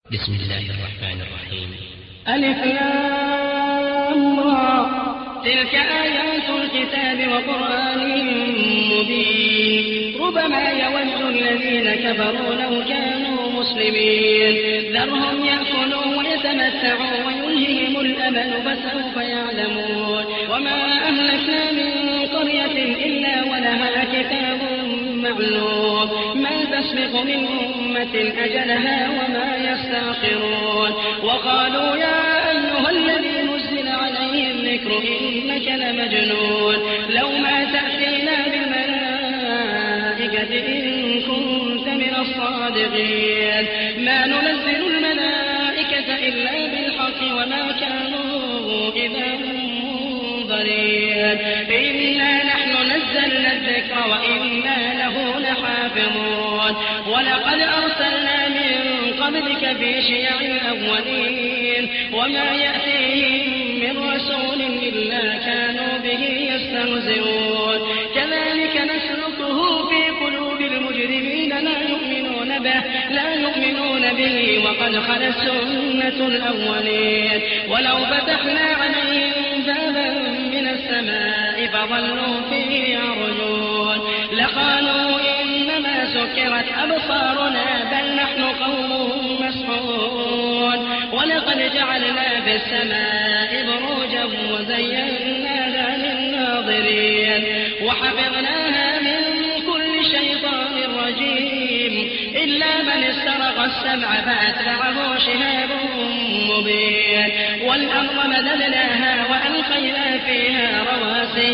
بسم الله الرحمن الرحيم. ألف لام را. تلك آيات الكتاب وقرآن مبين. ربما يود الذين كفروا لو كانوا مسلمين. ذرهم يأكلوا ويتمتعوا ويلههم الأمل فسوف يعلمون. وما أهلكنا من قرية إلا ولها كتاب معلوم ما تسبق من أمة أجلها وما يستأخرون. وقالوا يا أيها الذي نزل عليه الذكر إنك لمجنون لو ما تأتينا بالملائكة إن كنت من الصادقين. ما ننزل الملائكة إلا بالحق وما كانوا إذا منظرين. إنا نحن نزلنا الذكر وإنا له لحافظون. ولقد أرسلنا من قبلك في شيع الأولين وما يأتيهم من رسول إلا كانوا به يستهزئون. كذلك نسلكه في قلوب المجرمين لا يؤمنون به وقد خلت سنة الأولين. ولو فتحنا عليهم بابا من السماء فظلوا فيه يعرجون لقالوا إنما سكرت أبصارنا بل نحن قوم مسحورون. ولقد جعلنا في السماء بروجا وزيناها للناظرين وحفظناها من كل شيطان رجيم إلا من استرق السمع فأتبعه شهاب مبين. والأرض مددناها وألقينا فيها رواسي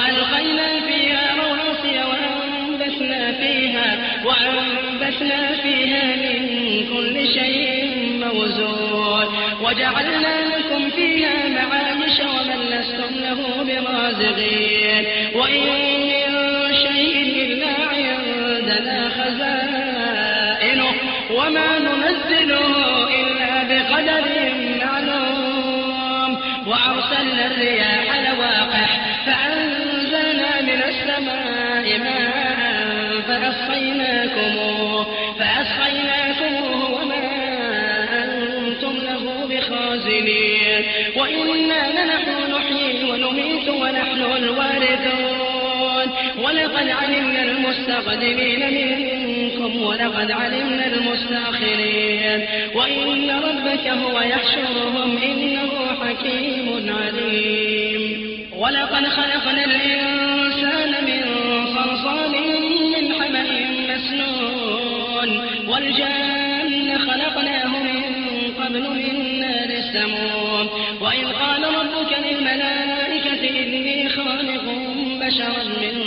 وأنبتنا فيها من كل شيء موزون. وجعلنا لكم فيها معايش ومن لستم له برازقين. وإن من شيء إلا عندنا خزائنه وما ننزله إلا بقدر معلوم. وأرسلنا الرياح لواقح فأنزلنا من السماء ماء فأسقيناكموه وما أنتم له بخازنين. وإنا لنحن نحيي ونميت ونحن الوارثون. ولقد علمنا المستقدمين منكم ولقد علمنا المستأخرين. وإن ربك هو يحشرهم إنه حكيم عليم. ولقد خلقنا الإنسان من صلصال من حمأ مسنون والجان خلقناه من قبل من نار السموم. وإذ قال ربك للملائكة إني خالق بشرا من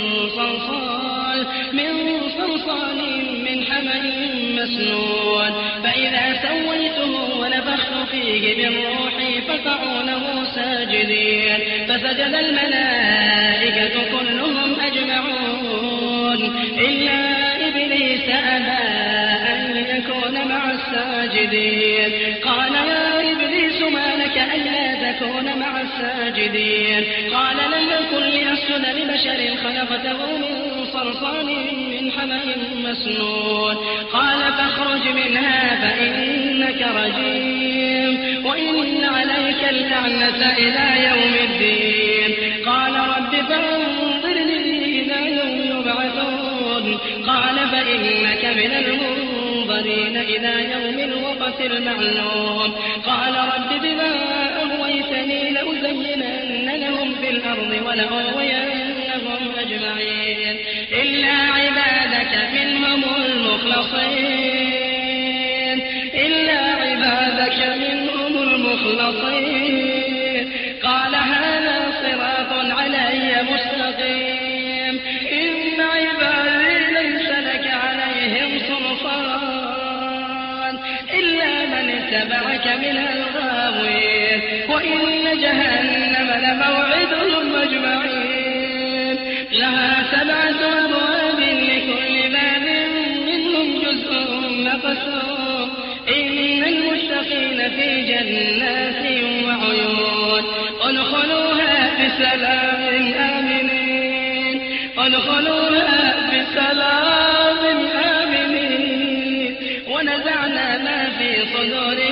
صلصال من حمأ مسنون فإذا سويته ونفخت فيه من روحي فقعوا له ساجدين. فسجد الملائكة كلهم أجمعون إلا إبليس أبى أن يكون مع الساجدين. قال يا إبليس ما لك ألا تكون مع الساجدين؟ قال لم يكن لأسجد لبشر خلقته من صلصال من حمأ مسنون. قال فاخرج منها فإنك رجيم وإن عليك اللعنة إلى يوم الدين. قال رب فانظرني إلى يوم يبعثون. قال فإنك من المنظرين إلى يوم الوقت المعلوم. قال رب بما أغويتني لأزينن لهم في الأرض ولأغوينهم أجمعين إلا عبادك منهم المخلصين. قال هذا صراط علي مستقيم. إن عبادي ليس لك عليهم سلطان إلا من اتبعك من الغاوين. وإن جهنم لموعدهم أجمعين لها 7 أبواب لكل باب منهم جزء مقسوم. إن المتقين في جنات وعيون ادخلوها بسلام آمنين. ونزعنا ما في صدورهم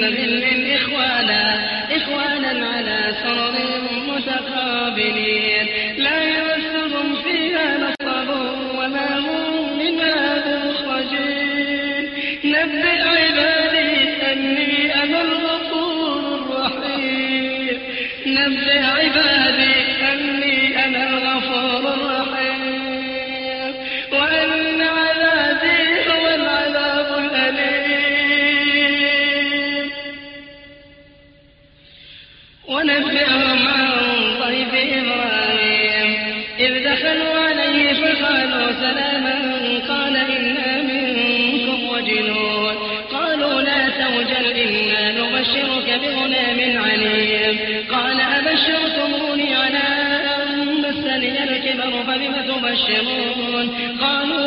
غل إخوانا على سرر متقابلين لا يمسهم فيها نصب وما هم منها بمخرجين نبئ عبادي أني أنا الغفور الرحيم نبئ عبادي أني أنا الغفور الرحيم وأن عذابي هو العذاب الأليم ونبئهم عن ضيف إبراهيم إذ دخلوا عليه فقالوا سلاما قال إنا منكم وجلون قالوا لا توجل إنا نبشرك بغلام عليم قال أبشرتموني على أن مسني الكبر فبم تبشرون قالوا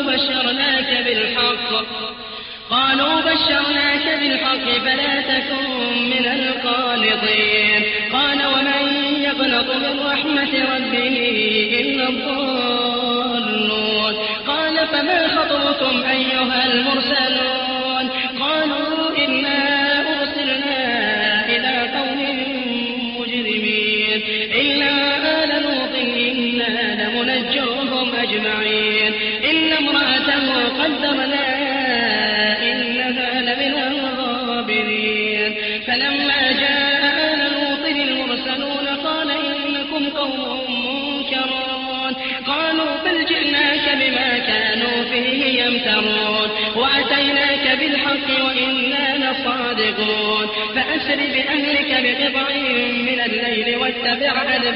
بشرناك بالحق فلا تكن من القانطين قال ومن يقنط من رحمة ربه إلا الضالون قال فما خطبكم أيها المرسلون قالوا إنا أرسلنا إلى قوم مجرمين إلا آل لوط إنا لمنجوهم أجمعين إلا امرأته قدرنا إنها لمن الغابرين فلما جاء آل لوط المرسلون قال إنكم قوم منكرون قالوا بل جئناك بما كانوا فيه يمترون وأتيناك بالحق وإنا لصادقون فأسر بأهلك بقطع من الليل واتبع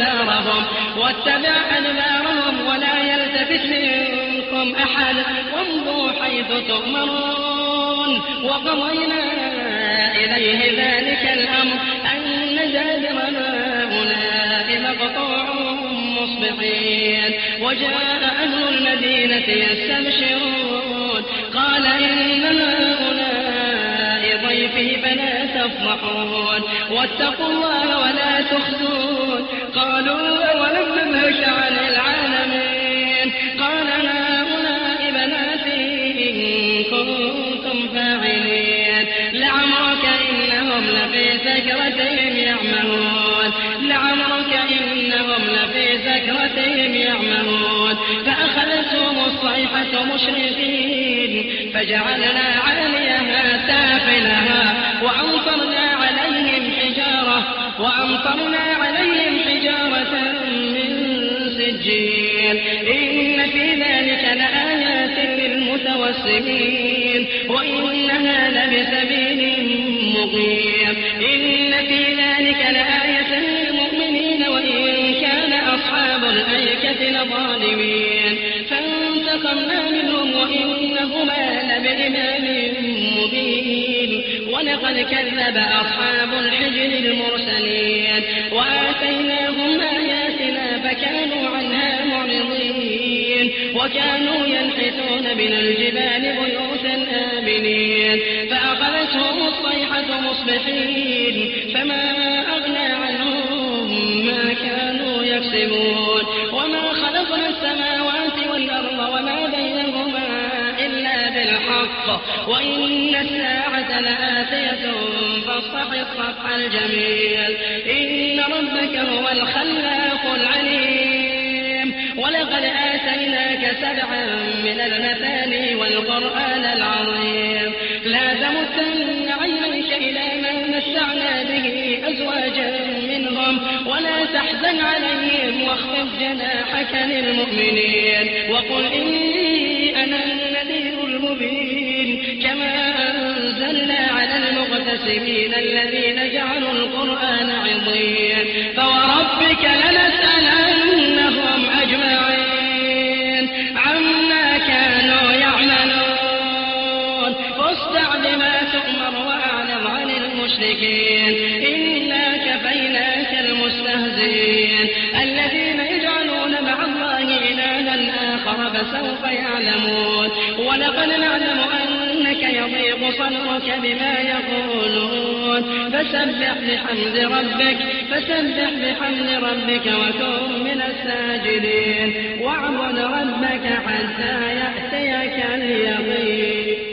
أدبارهم ولا يلتفت منكم أحد وامضوا حيث تؤمرون وقضينا إليه ذلك الأمر أن دابر هؤلاء مقطوع مصبحين وجاء أهل المدينة يستبشرون قال إن هؤلاء ضيفي فلا تفضحون واتقوا الله ولا تخزون قالوا أولم ننهك عن العالمين قال هؤلاء بناتي إن كنتم فاعلين لعمرك إنهم لفي سكرتهم يعمهون فأخذتهم الصيحة مشرقين فجعلنا عاليها سافلها وأمطرنا عليهم حجارة من سجيل إن في ذلك لآيات للمتوسمين وإنها لبسبيل مقيم إن في ذلك لآية للمؤمنين وإن كان أصحاب الأيكة لظالمين فانتقمنا منهم وإنهما لبإمام مبين ولقد كذب أصحاب الحجر المرسلين وآتيناهم آياتنا فكانوا عنها معرضين وكانوا ينحتون من الجبال بيوتا آمنين فأخذتهم الصيحة مصبحين فما أغنى عنهم ما كانوا يكسبون وما خلقنا السماوات والأرض وما بينهما إلا بالحق وإن الساعة لآتية فاصفح الصفح الجميل إن ربك هو الخلاق العليم ولقد آتيناك 7 من المثاني والقرآن العظيم لا تمدن عينيك إلى ما متعنا به أزواجا منهم ولا تحزن عليهم واخفض جناحك للمؤمنين وقل إني أنا النذير المبين كما أنزلنا على المقتسمين الذين جعلوا القرآن عضين فوربك لنسألنهم أجمعين عما كانوا يعملون فاصدع بما تؤمر وأعلم عن المشركين إنا كفيناك المستهزئين الذين يجعلون مع الله إلها آخر فسوف يعلمون ولقد نعلم أنك يضيق صدرك بما يقولون فسبح بحمد ربك وكن من الساجدين واعبد ربك حتى يأتيك اليقين